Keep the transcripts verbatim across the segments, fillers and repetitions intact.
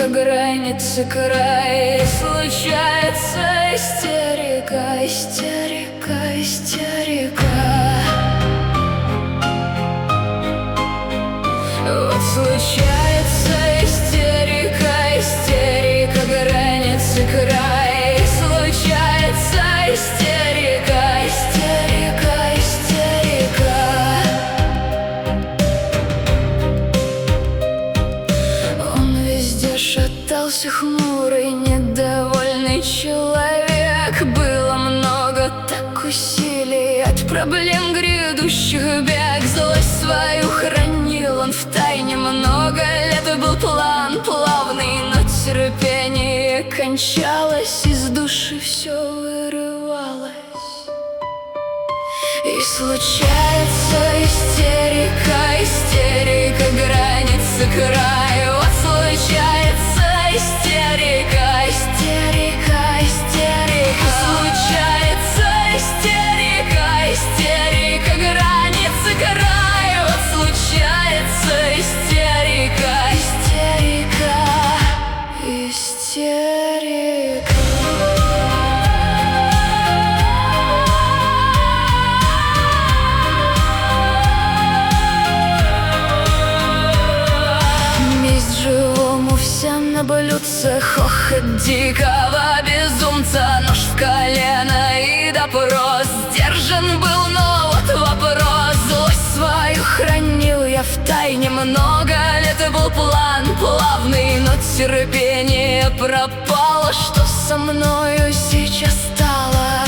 истерика, границы край. Случается истерика, истерика, истерика. Вот случается истерика, истерика, границы край. Случается истерика, истерика, истерика. Он везде шатался, хмурый, недовольный человек. Было много так усилий, от проблем грядущих бег. Злость свою хранил он втайне много лет. Был план плавный, но терпение кончалось, из души все вырывалось. И случается истерика, истерика, границы край. Вот случается истерика, истерика, истерика. Случается истерика, истерика, границы край. Вот случается истерика, истерика, истерика. Живому всем на блюдце, хохот дикого безумца. Нож в колено и допрос. Сдержан был, но вот вопрос. Злость свою хранил я втайне много лет. Это был план плавный, но терпение пропало. Что со мною сейчас стало?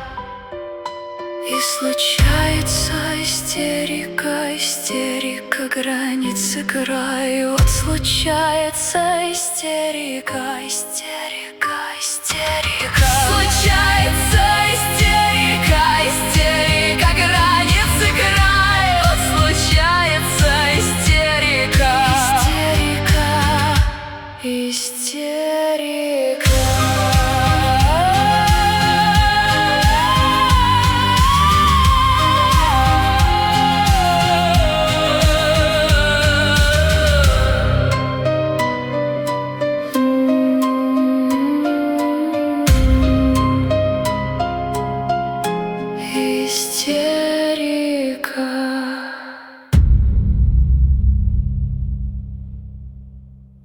И случается истерика, истерика, границы край. Вот случается истерика, истерика, истерика. Случается